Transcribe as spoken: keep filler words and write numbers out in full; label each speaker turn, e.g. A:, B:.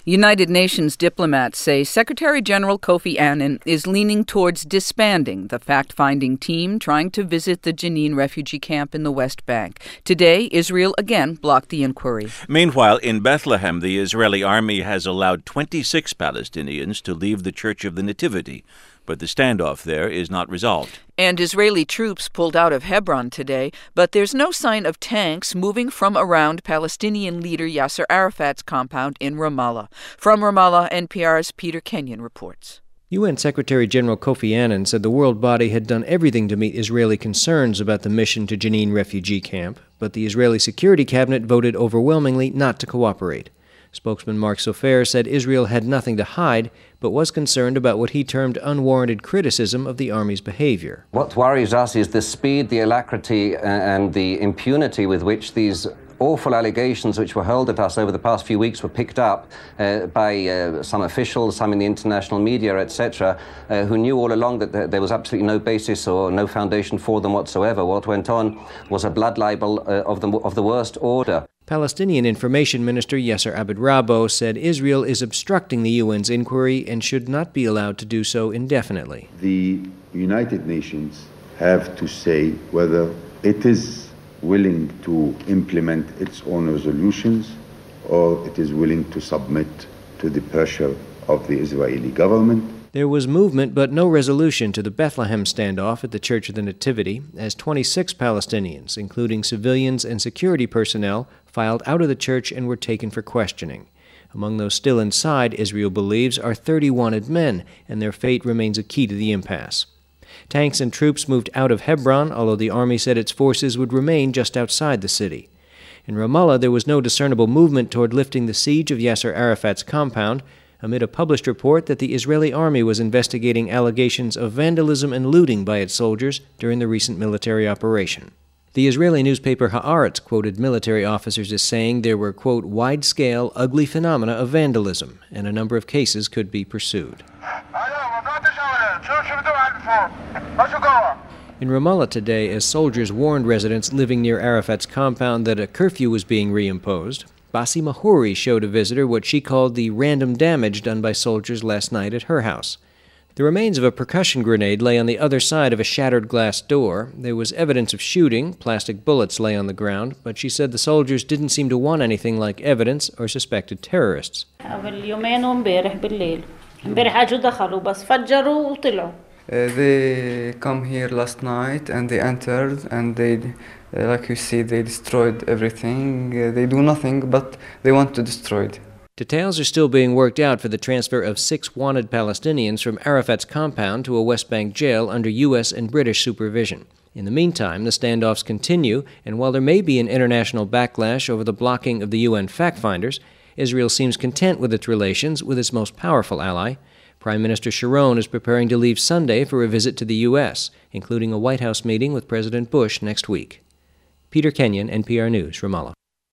A: United Nations diplomats say Secretary General Kofi Annan is leaning towards disbanding the fact-finding team trying to visit the Jenin refugee camp in the West Bank. Today, Israel again blocked the inquiry.
B: Meanwhile, in Bethlehem, the Israeli army has allowed twenty-six Palestinians to leave the Church of the Nativity, but the standoff there is not resolved.
A: And Israeli troops pulled out of Hebron today, but there's no sign of tanks moving from around Palestinian leader Yasser Arafat's compound in Ramallah. From Ramallah, N P R's Peter Kenyon reports.
C: U N Secretary General Kofi Annan said the world body had done everything to meet Israeli concerns about the mission to Jenin refugee camp, but the Israeli Security Cabinet voted overwhelmingly not to cooperate. Spokesman Mark Sofer said Israel had nothing to hide, but was concerned about what he termed unwarranted criticism of the army's behavior.
D: What worries us is the speed, the alacrity, and the impunity with which these awful allegations which were hurled at us over the past few weeks were picked up uh, by uh, some officials, some in the international media, et cetera, uh, who knew all along that th- there was absolutely no basis or no foundation for them whatsoever. What went on was a blood libel uh, of, the, of the worst order.
C: Palestinian Information Minister Yasser Abed-Rabbo said Israel is obstructing the U N's inquiry and should not be allowed to do so indefinitely.
E: The United Nations have to say whether it is willing to implement its own resolutions or it is willing to submit to the pressure of the Israeli government.
C: There was movement but no resolution to the Bethlehem standoff at the Church of the Nativity, as twenty-six Palestinians, including civilians and security personnel, filed out of the church and were taken for questioning. Among those still inside, Israel believes, are thirty wanted men, and their fate remains a key to the impasse. Tanks and troops moved out of Hebron, although the army said its forces would remain just outside the city. In Ramallah, there was no discernible movement toward lifting the siege of Yasser Arafat's compound, amid a published report that the Israeli army was investigating allegations of vandalism and looting by its soldiers during the recent military operation. The Israeli newspaper Haaretz quoted military officers as saying there were, quote, wide-scale, ugly phenomena of vandalism, and a number of cases could be pursued. In Ramallah today, as soldiers warned residents living near Arafat's compound that a curfew was being reimposed, Basi Mahouri showed a visitor what she called the random damage done by soldiers last night at her house. The remains of a percussion grenade lay on the other side of a shattered glass door. There was evidence of shooting. Plastic bullets lay on the ground, but she said the soldiers didn't seem to want anything like evidence or suspected terrorists.
F: Uh, they come here last night and they entered and they, uh, like you see, they destroyed everything. Uh, they do nothing, but they want to destroy it.
C: Details are still being worked out for the transfer of six wanted Palestinians from Arafat's compound to a West Bank jail under U S and British supervision. In the meantime, the standoffs continue, and while there may be an international backlash over the blocking of the U N fact-finders, Israel seems content with its relations with its most powerful ally. Prime Minister Sharon is preparing to leave Sunday for a visit to the U S, including a White House meeting with President Bush next week. Peter Kenyon, N P R News, Ramallah.